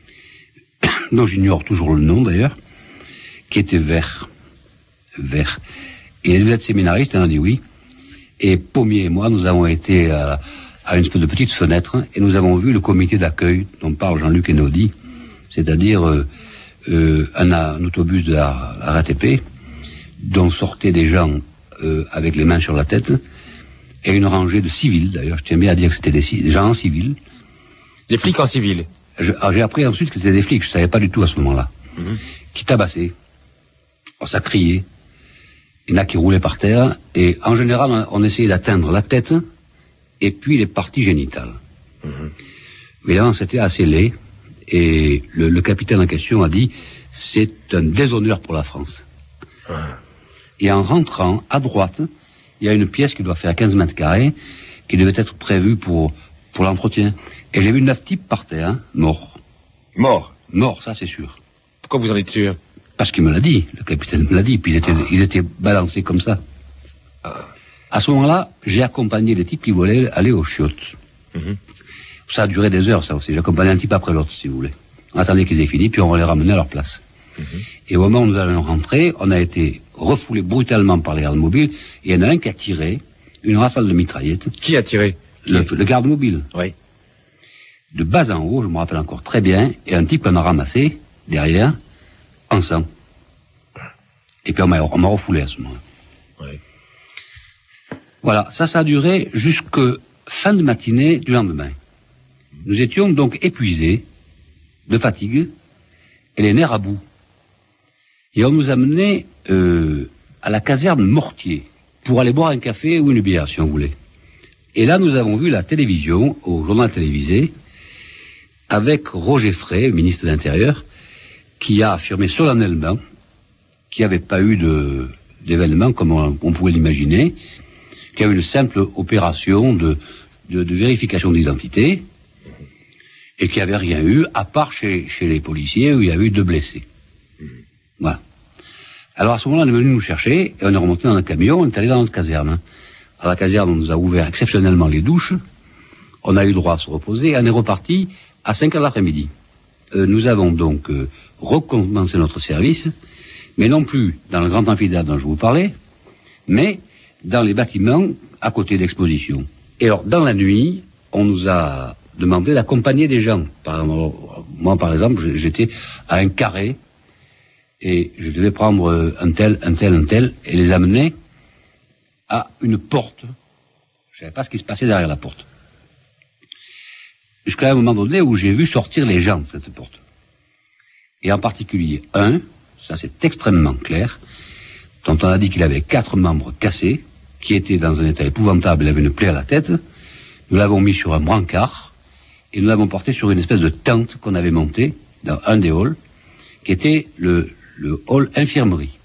dont j'ignore toujours le nom d'ailleurs, qui était vert. Vert. Et vous êtes séminariste, on a dit oui. Et Pommier et moi, nous avons été à, à une espèce de petite fenêtre et nous avons vu le comité d'accueil dont parle Jean-Luc Einaudi, c'est-à-dire euh, euh, un, un autobus de la, la R A T P dont sortaient des gens euh, avec les mains sur la tête et une rangée de civils, d'ailleurs, je tiens bien à dire que c'était des, des gens en civil. Des flics en civil. Je, j'ai appris ensuite que c'était des flics, je ne savais pas du tout à ce moment-là, mmh. qui tabassaient. Alors, ça criait. Il y en a qui roulaient par terre, et en général, on, on essayait d'atteindre la tête, et puis les parties génitales. Mmh. Évidemment, c'était assez laid, et le, le capitaine en question a dit, c'est un déshonneur pour la France. Mmh. Et en rentrant, à droite, il y a une pièce qui doit faire quinze mètres carrés, qui devait être prévue pour, pour l'entretien. Et j'ai vu neuf types par terre, hein, morts. Morts Morts, ça c'est sûr. Pourquoi vous en êtes sûr? Parce qu'il me l'a dit, le capitaine me l'a dit, puis ils étaient, ah. ils étaient balancés comme ça. Ah. À ce moment-là, j'ai accompagné les types qui voulaient aller aux chiottes. Mm-hmm. Ça a duré des heures, ça aussi. J'ai accompagné un type après l'autre, si vous voulez. On attendait qu'ils aient fini, puis on les ramenait à leur place. Mm-hmm. Et au moment où nous allions rentrer, on a été refoulés brutalement par les gardes mobiles, et il y en a un qui a tiré une rafale de mitraillette. Qui a tiré? Le, le garde mobile. Oui. De bas en haut, je me rappelle encore très bien, et un type en a ramassé, derrière, en sang. Et puis on m'a, on m'a refoulé à ce moment-là. Oui. Voilà, ça, ça a duré jusque fin de matinée du lendemain. Nous étions donc épuisés, de fatigue, et les nerfs à bout. Et on nous amenait euh, à la caserne Mortier, pour aller boire un café ou une bière, si on voulait. Et là, nous avons vu la télévision, au journal télévisé, avec Roger Frey, ministre de l'Intérieur, qui a affirmé solennellement qu'il n'y avait pas eu de, d'événement comme on, on pouvait l'imaginer, qu'il y avait une simple opération de, de, de vérification d'identité, et qu'il n'y avait rien eu, à part chez, chez les policiers où il y avait eu deux blessés. Voilà. Alors à ce moment-là, on est venu nous chercher, et on est remonté dans le camion, on est allé dans notre caserne. À la caserne, on nous a ouvert exceptionnellement les douches, on a eu droit à se reposer, et on est reparti à cinq heures de l'après-midi. Euh, nous avons donc euh, recommencé notre service, mais non plus dans le grand amphithéâtre dont je vous parlais, mais dans les bâtiments à côté d'exposition. Et alors, dans la nuit, on nous a demandé d'accompagner des gens. Par, moi, par exemple, j'étais à un carré, et je devais prendre un tel, un tel, un tel, et les amener à une porte. Je ne savais pas ce qui se passait derrière la porte. Jusqu'à un moment donné où j'ai vu sortir les gens de cette porte. Et en particulier un, ça c'est extrêmement clair, dont on a dit qu'il avait quatre membres cassés, qui était dans un état épouvantable, il avait une plaie à la tête. Nous l'avons mis sur un brancard, et nous l'avons porté sur une espèce de tente qu'on avait montée dans un des halls, qui était le, le hall infirmerie.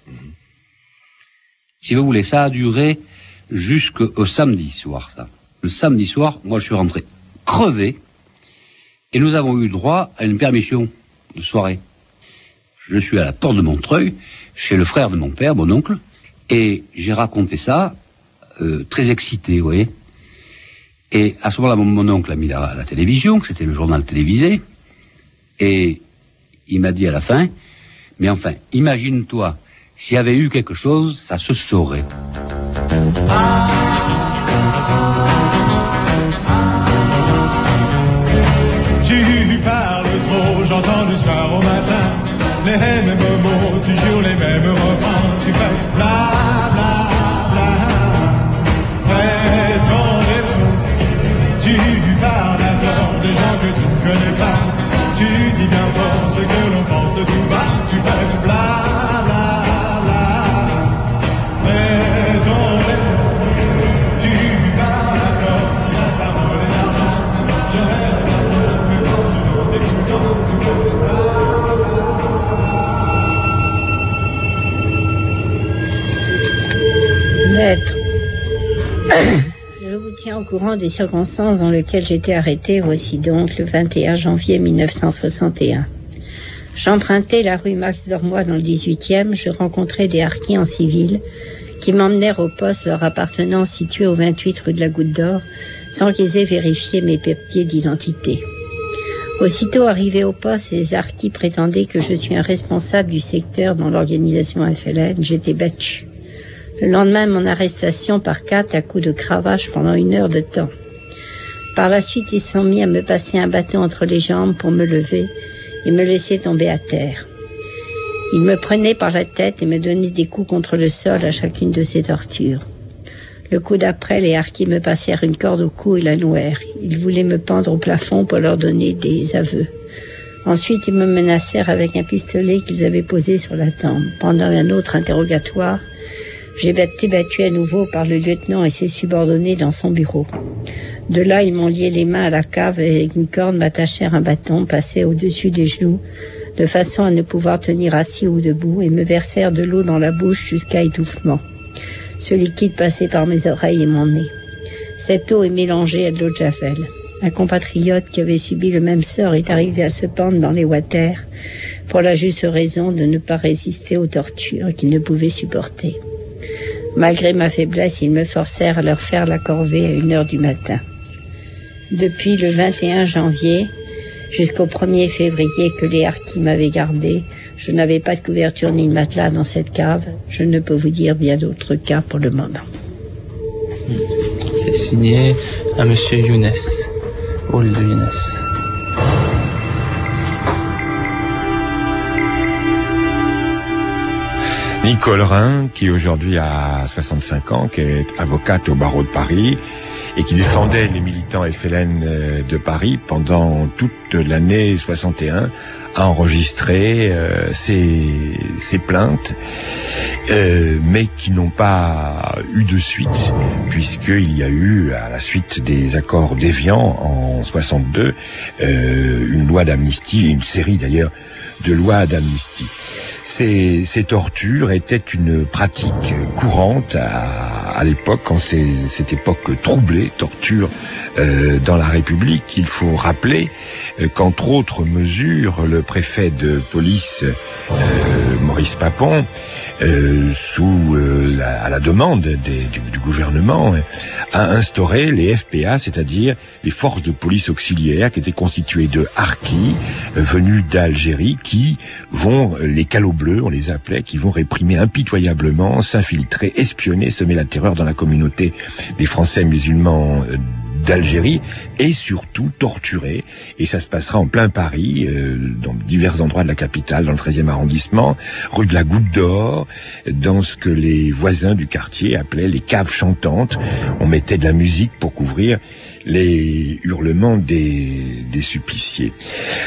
Si vous voulez, ça a duré jusqu'au samedi soir, ça. Le samedi soir, moi je suis rentré crevé, et nous avons eu droit à une permission de soirée. Je suis à la porte de Montreuil, chez le frère de mon père, mon oncle, et j'ai raconté ça, euh, très excité, vous voyez. Et à ce moment-là, mon, mon oncle a mis la, la télévision, c'était le journal télévisé, et il m'a dit à la fin, mais enfin, imagine-toi, s'il y avait eu quelque chose, ça se saurait. Tu parles trop, j'entends du soir au matin les mêmes mots, toujours les mêmes refrains. Tu fais bla bla bla, c'est ton défaut. Tu parles alors des gens que tu ne connais pas. Tu dis bien fort ce que l'on pense tout bas. Tu fais bla bla bla, c'est ton défaut. Tu parles alors courant des circonstances dans lesquelles j'étais arrêté, voici donc le vingt et un janvier mille neuf cent soixante et un. J'empruntais la rue Max Dormois dans le dix-huitième, je rencontrais des harkis en civil qui m'emmenèrent au poste leur appartenant situé au vingt-huit rue de la Goutte d'Or, sans qu'ils aient vérifié mes papiers d'identité. Aussitôt arrivé au poste, les harkis prétendaient que je suis un responsable du secteur dans l'organisation F L N, j'étais battu. Le lendemain, mon arrestation par quatre à coups de cravache pendant une heure de temps. Par la suite, ils se sont mis à me passer un bâton entre les jambes pour me lever et me laisser tomber à terre. Ils me prenaient par la tête et me donnaient des coups contre le sol à chacune de ces tortures. Le coup d'après, les harkis me passèrent une corde au cou et la nouèrent. Ils voulaient me pendre au plafond pour leur donner des aveux. Ensuite, ils me menacèrent avec un pistolet qu'ils avaient posé sur la tempe. Pendant un autre interrogatoire, j'ai été battu à nouveau par le lieutenant et ses subordonnés dans son bureau. De là, ils m'ont lié les mains à la cave et avec une corde m'attachèrent un bâton passé au-dessus des genoux, de façon à ne pouvoir tenir assis ou debout, et me versèrent de l'eau dans la bouche jusqu'à étouffement. Ce liquide passait par mes oreilles et mon nez. Cette eau est mélangée à de l'eau de Javel. Un compatriote qui avait subi le même sort est arrivé à se pendre dans les watters pour la juste raison de ne pas résister aux tortures qu'il ne pouvait supporter. Malgré ma faiblesse, ils me forcèrent à leur faire la corvée à une heure du matin. Depuis le vingt et un janvier jusqu'au premier février que les harkis m'avaient gardé, je n'avais pas de couverture ni de matelas dans cette cave. Je ne peux vous dire bien d'autres cas pour le moment. C'est signé à Monsieur Younes, Hall de Younes. Nicole Rhin, qui aujourd'hui a soixante-cinq ans, qui est avocate au barreau de Paris et qui défendait les militants F L N de Paris pendant toute l'année soixante et un, a enregistré euh, ses, ses plaintes, euh, mais qui n'ont pas eu de suite, puisqu'il y a eu, à la suite des accords d'Évian en soixante-deux, euh, une loi d'amnistie, et une série d'ailleurs de lois d'amnistie. Ces, ces tortures étaient une pratique courante à, à l'époque, en ces, cette époque troublée, torture euh, dans la République. Il faut rappeler euh, qu'entre autres mesures, le préfet de police euh, Maurice Papon, euh, sous euh, la, à la demande des, du, du gouvernement, a instauré les F P A, c'est-à-dire les forces de police auxiliaires, qui étaient constituées de harkis euh, venus d'Algérie, qui vont, euh, les calots bleus, on les appelait, qui vont réprimer impitoyablement, s'infiltrer, espionner, semer la terreur dans la communauté des Français musulmans euh, d'Algérie, et surtout torturer. Et ça se passera en plein Paris, euh, dans divers endroits de la capitale, dans le treizième arrondissement, rue de la Goutte d'Or, dans ce que les voisins du quartier appelaient les caves chantantes. On mettait de la musique pour couvrir les hurlements des, des suppliciés.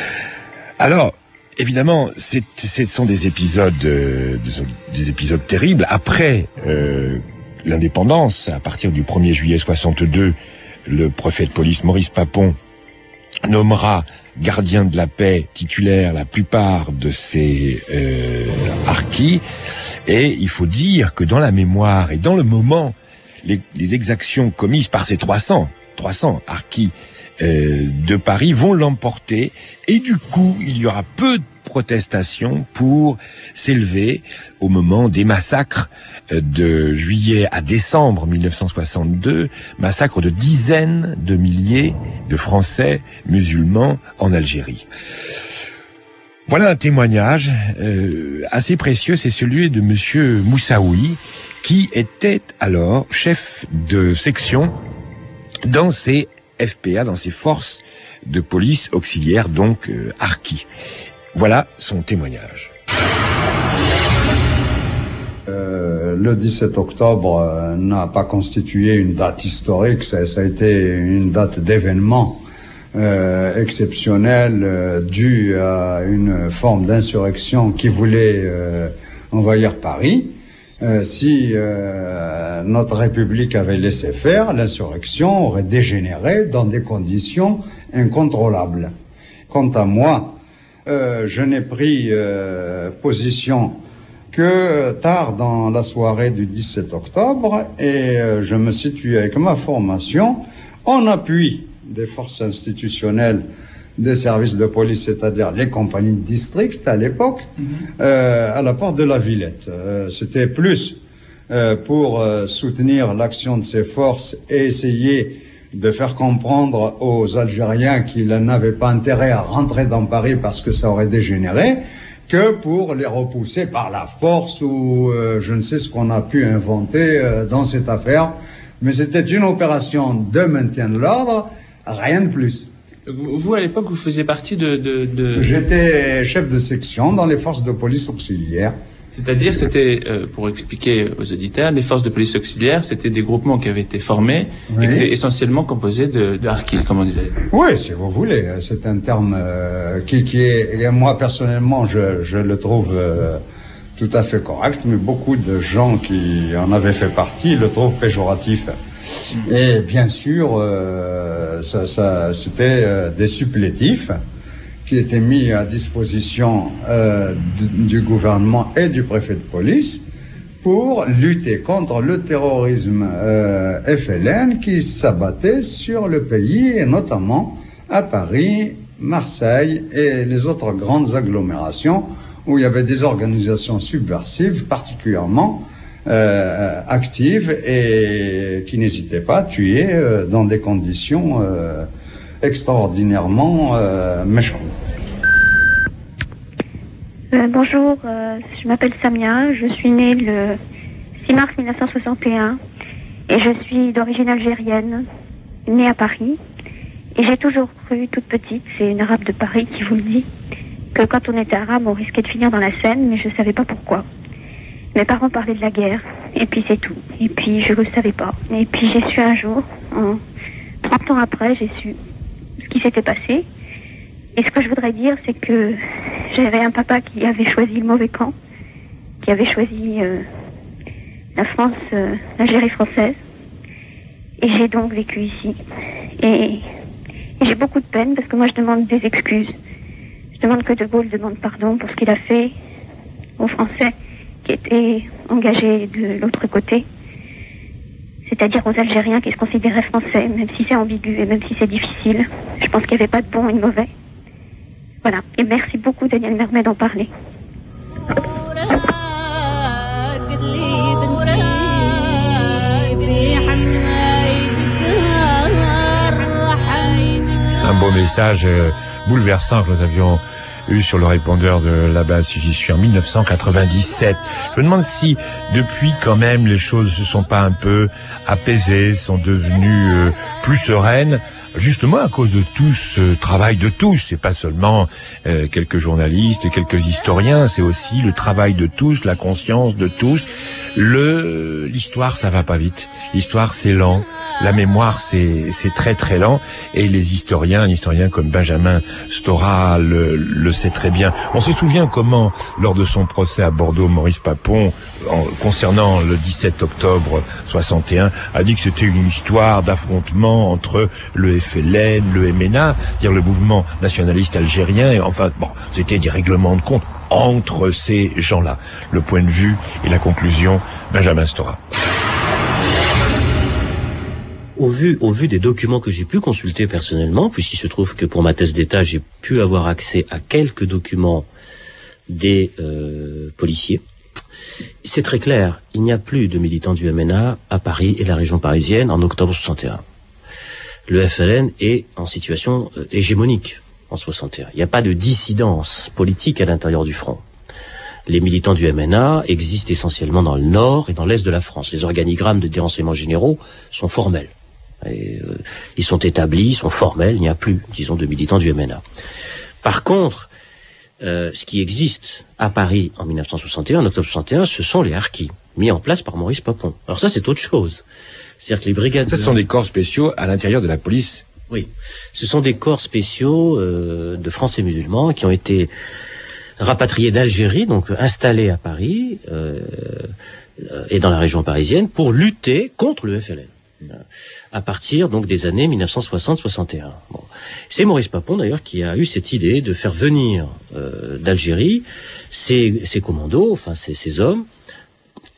Alors, évidemment, c'est, ce sont des épisodes, euh, des épisodes terribles. Après euh, l'indépendance, à partir du premier juillet soixante-deux, le préfet de police Maurice Papon nommera gardien de la paix titulaire la plupart de ces euh, harkis. Et il faut dire que dans la mémoire et dans le moment, les, les exactions commises par ces trois cents harkis euh, de Paris vont l'emporter. Et du coup, il y aura peu de protestations pour s'élever au moment des massacres de juillet à décembre mille neuf cent soixante-deux, massacres de dizaines de milliers de Français musulmans en Algérie. Voilà un témoignage euh, assez précieux, c'est celui de Monsieur Moussaoui, qui était alors chef de section dans ces F P A, dans ces forces de police auxiliaires, donc euh, harkis. Voilà son témoignage. Euh, le dix-sept octobre euh, n'a pas constitué une date historique, ça, ça a été une date d'événement euh, exceptionnel euh, due à une forme d'insurrection qui voulait euh, envahir Paris. Euh, si euh, notre République avait laissé faire, l'insurrection aurait dégénéré dans des conditions incontrôlables. Quant à moi, Euh, je n'ai pris euh, position que tard dans la soirée du dix-sept octobre et euh, je me situe avec ma formation en appui des forces institutionnelles des services de police, c'est-à-dire les compagnies de district à l'époque, mmh. euh, à la porte de la Villette. Euh, c'était plus euh, pour euh, soutenir l'action de ces forces et essayer de faire comprendre aux Algériens qu'ils n'avaient pas intérêt à rentrer dans Paris parce que ça aurait dégénéré, que pour les repousser par la force ou euh, je ne sais ce qu'on a pu inventer euh, dans cette affaire. Mais c'était une opération de maintien de l'ordre, rien de plus. Vous, à l'époque, vous faisiez partie de... de, de... J'étais chef de section dans les forces de police auxiliaires. C'est-à-dire, c'était, euh, pour expliquer aux auditeurs, les forces de police auxiliaires, c'était des groupements qui avaient été formés oui. et qui étaient essentiellement composés de, de harkis, comme on disait. Oui, si vous voulez. C'est un terme euh, qui, qui est... Moi, personnellement, je, je le trouve euh, tout à fait correct, mais beaucoup de gens qui en avaient fait partie le trouvent péjoratif. Et bien sûr, euh, ça, ça, c'était euh, des supplétifs qui étaient mis à disposition euh, du, du gouvernement et du préfet de police pour lutter contre le terrorisme euh, F L N qui s'abattait sur le pays, et notamment à Paris, Marseille et les autres grandes agglomérations où il y avait des organisations subversives particulièrement Euh, actives et qui n'hésitaient pas à tuer euh, dans des conditions euh, extraordinairement euh, méchantes. Euh, bonjour, euh, je m'appelle Samia, je suis née le six mars mille neuf cent soixante et un et je suis d'origine algérienne, née à Paris. Et j'ai toujours cru, toute petite, c'est une arabe de Paris qui vous le dit, que quand on était arabe, on risquait de finir dans la Seine, mais je ne savais pas pourquoi. Mes parents parlaient de la guerre, et puis c'est tout. Et puis je ne le savais pas. Et puis j'ai su un jour, en trente ans après, j'ai su ce qui s'était passé. Et ce que je voudrais dire, c'est que j'avais un papa qui avait choisi le mauvais camp, qui avait choisi euh, la France, euh, l'Algérie française. Et j'ai donc vécu ici. Et, et j'ai beaucoup de peine, parce que moi je demande des excuses. Je demande que De Gaulle demande pardon pour ce qu'il a fait aux Français qui étaient engagés de l'autre côté, c'est-à-dire aux Algériens qui se considéraient français, même si c'est ambigu et même si c'est difficile. Je pense qu'il n'y avait pas de bon et de mauvais. Voilà. Et merci beaucoup, Daniel Mermet, d'en parler. Un beau message euh, bouleversant que nous avions eu sur le répondeur de la base J'y suis en mille neuf cent quatre-vingt-dix-sept. Je me demande si, depuis, quand même, les choses se sont pas un peu apaisées, sont devenues euh, plus sereines, justement à cause de tout ce travail de tous. C'est pas seulement euh, quelques journalistes et quelques historiens, c'est aussi le travail de tous, la conscience de tous. Le, l'histoire, ça va pas vite. L'histoire, c'est lent. La mémoire, c'est, c'est très très lent. Et les historiens, un historien comme Benjamin Stora le, le sait très bien. On se souvient comment, lors de son procès à Bordeaux, Maurice Papon, en, concernant le dix-sept octobre soixante et un, a dit que c'était une histoire d'affrontement entre le F L N, le M N A, c'est-à-dire le mouvement nationaliste algérien. Et enfin, bon, c'était des règlements de compte entre ces gens-là. Le point de vue et la conclusion, Benjamin Stora. Au vu, au vu des documents que j'ai pu consulter personnellement, puisqu'il se trouve que pour ma thèse d'État, j'ai pu avoir accès à quelques documents des euh, policiers, c'est très clair, il n'y a plus de militants du M N A à Paris et la région parisienne en octobre soixante et un. Le F L N est en situation euh, hégémonique en soixante et un. Il n'y a pas de dissidence politique à l'intérieur du front. Les militants du M N A existent essentiellement dans le nord et dans l'est de la France. Les organigrammes de des renseignements généraux sont formels. Et, euh, ils sont établis, ils sont formels, il n'y a plus, disons, de militants du M N A. Par contre, euh, ce qui existe à Paris en mille neuf cent soixante et un, en octobre soixante et un, ce sont les harkis, mis en place par Maurice Papon. Alors ça, c'est autre chose. C'est-à-dire que les brigades... Ça, ce sont des corps spéciaux à l'intérieur de la police. Oui. Ce sont des corps spéciaux euh, de Français musulmans qui ont été rapatriés d'Algérie, donc installés à Paris euh, et dans la région parisienne pour lutter contre le F L N. À partir donc des années mille neuf cent soixante soixante et un. Bon. C'est Maurice Papon d'ailleurs qui a eu cette idée de faire venir euh, d'Algérie ces, ces commandos, enfin ces, ces hommes,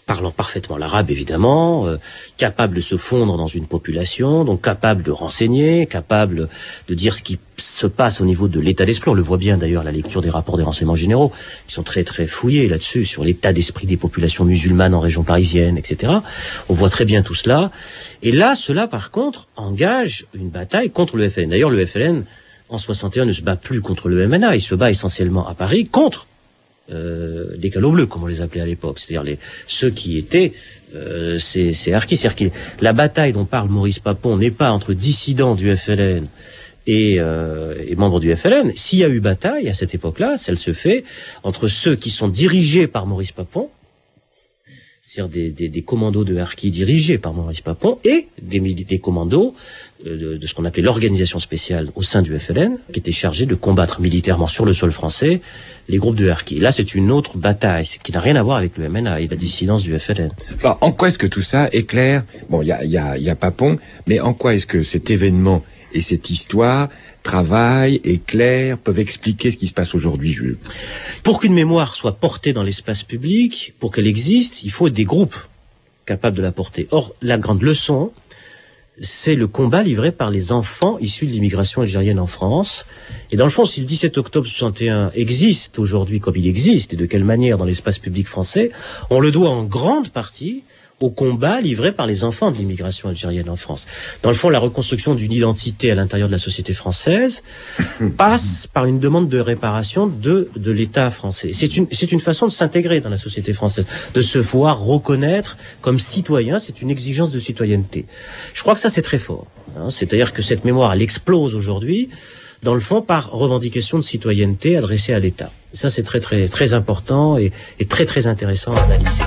parlant parfaitement l'arabe évidemment, euh, capable de se fondre dans une population, donc capable de renseigner, capable de dire ce qui se passe au niveau de l'état d'esprit. On le voit bien d'ailleurs à la lecture des rapports des renseignements généraux, qui sont très très fouillés là-dessus, sur l'état d'esprit des populations musulmanes en région parisienne, et cetera. On voit très bien tout cela. Et là, cela par contre engage une bataille contre le F L N. D'ailleurs, le F L N en soixante et un ne se bat plus contre le M N A, il se bat essentiellement à Paris contre Euh, les calots bleus, comme on les appelait à l'époque, c'est-à-dire les, ceux qui étaient euh, ces, ces harkis. C'est-à-dire que la bataille dont parle Maurice Papon n'est pas entre dissidents du F L N et, euh, et membres du F L N. S'il y a eu bataille à cette époque-là, celle se fait entre ceux qui sont dirigés par Maurice Papon, c'est-à-dire des, des, des commandos de harkis dirigés par Maurice Papon, et des, des commandos euh, de, de ce qu'on appelait l'organisation spéciale au sein du F L N, qui était chargée de combattre militairement sur le sol français les groupes de harkis. Là, c'est une autre bataille qui n'a rien à voir avec le M N A et la dissidence du F L N. Alors, en quoi est-ce que tout ça éclaire? Bon, il y a, y a, y a Papon, mais en quoi est-ce que cet événement et cette histoire travaillent, éclairent, peuvent expliquer ce qui se passe aujourd'hui, Jules? Pour qu'une mémoire soit portée dans l'espace public, pour qu'elle existe, il faut des groupes capables de la porter. Or, la grande leçon, c'est le combat livré par les enfants issus de l'immigration algérienne en France. Et dans le fond, si le dix-sept octobre soixante et un existe aujourd'hui comme il existe, et de quelle manière dans l'espace public français, on le doit en grande partie au combat livré par les enfants de l'immigration algérienne en France. Dans le fond, la reconstruction d'une identité à l'intérieur de la société française passe par une demande de réparation de, de l'État français. C'est une, c'est une façon de s'intégrer dans la société française, de se voir reconnaître comme citoyen. C'est une exigence de citoyenneté. Je crois que ça, c'est très fort. Hein. C'est-à-dire que cette mémoire, elle explose aujourd'hui, dans le fond, par revendication de citoyenneté adressée à l'État. Ça, c'est très, très, très important et, et très, très intéressant à analyser.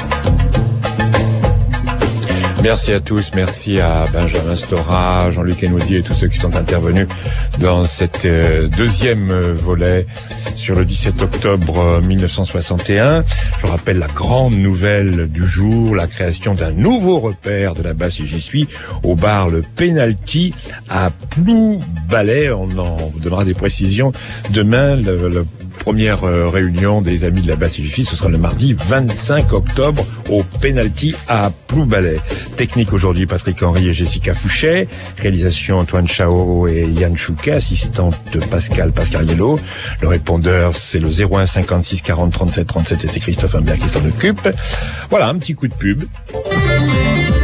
Merci à tous, merci à Benjamin Stora, Jean-Luc Henoudy et tous ceux qui sont intervenus dans cette euh, deuxième euh, volet sur le dix-sept octobre mille neuf cent soixante et un. Je rappelle la grande nouvelle du jour, la création d'un nouveau repère de la base si j'y suis, au bar Le Penalty à Ploubalay. On en vous donnera des précisions demain. Le, le première euh, réunion des amis de la base J F I, ce sera le mardi vingt-cinq octobre au Penalty à Ploubalay. Technique aujourd'hui, Patrick Henry et Jessica Fouchet. Réalisation, Antoine Chao et Yann Chouquet. Assistante de Pascal Pascariello. Le répondeur, c'est le zéro un cinquante-six quarante trente-sept trente-sept et c'est Christophe Imbert qui s'en occupe. Voilà, un petit coup de pub.